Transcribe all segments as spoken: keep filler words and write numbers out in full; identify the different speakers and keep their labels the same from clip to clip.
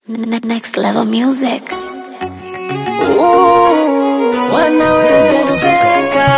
Speaker 1: Next level music.
Speaker 2: Ooh, wanawezeka.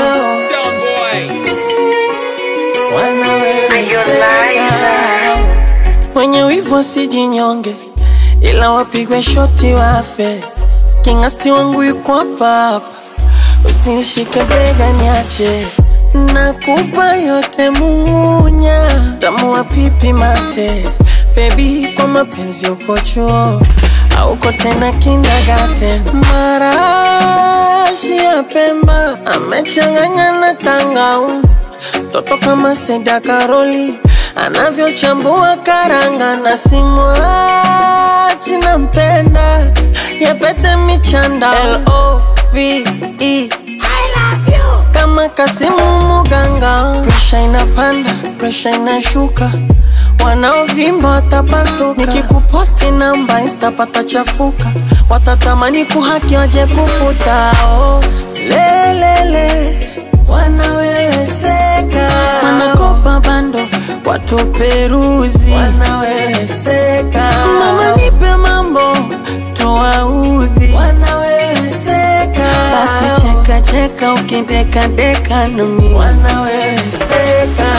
Speaker 2: Wanawezeka. Wenye wivu wasijinyonge, ila wapigwe shoti wafe. Kingasti wangu yuko hapa hapa, usinishike bega niache. Nakupa yote munya, tamu wa pipi mate. Baby, kwa mapenzi uko chuo, hauko tena kindergarten. Marashi ya Pemba amechanganya na tangauzi, toto kama Seda Karoli anavyochambua karanga. Na simwachi nampenda, yapete michanda. L O V E kama Kasimu Muganga. Presha inapanda, presha inashuka, wanaovimba watapasuka. Nikikuposti namba Insta patachafuka, watatamani kuhaki waje kufuta. Oh, lelele, wanawezeka. Wanakopa bando, watu peruzi, wanawezeka. Mama nipe mambo, toa udhi, wanawezeka. Basi cheka cheka ukideka deka nami, wanawezeka.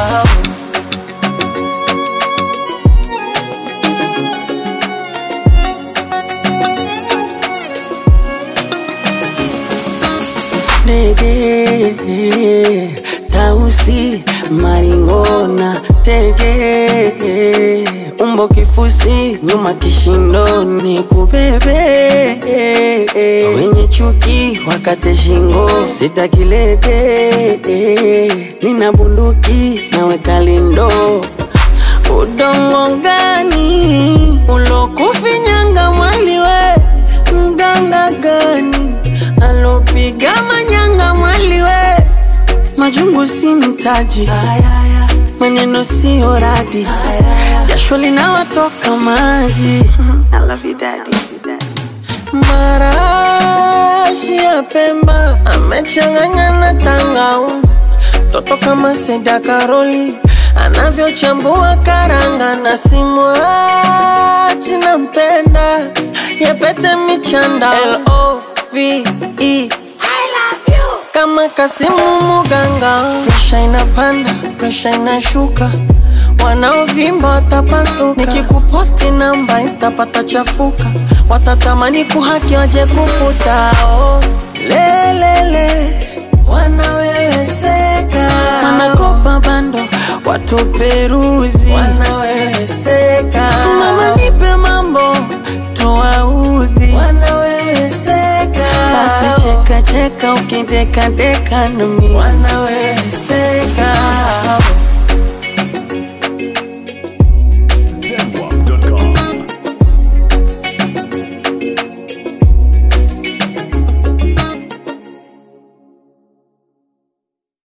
Speaker 2: Nege, tausi, maringona, tege, umbo kifusi, nyuma kishindoni kubebe. Wenye chuki, wakate shingo, sita kilede. Nina bunduki, naweka lindo. Udongo gani, ulokufinyanga mwaliwe, mganga gani alopiga manyanga mwaliwe. Majungu si mtaji, maneno si oradi, jasho linawatoka maji. I love you daddy. Marashi ya Pemba amechanganya na tangauzi, toto kama Seda Karoli anavyochambua karanga. Na simwachi nampenda, yapete michanda. L O V E kama Kasimu Muganga. Presha inapanda, presha inashuka, wanaovimba watapasuka. Nikikuposti namba Insta patachafuka, watatamani kuhaki waje kufuta. Oh, lelele, wanawezeka. Wanakopa bando, watu peruzi, wanawezeka. Mama nipe mambo, toa udhi, wanawezeka. Basi cheka cheka ukideka deka nami, wanawezeka.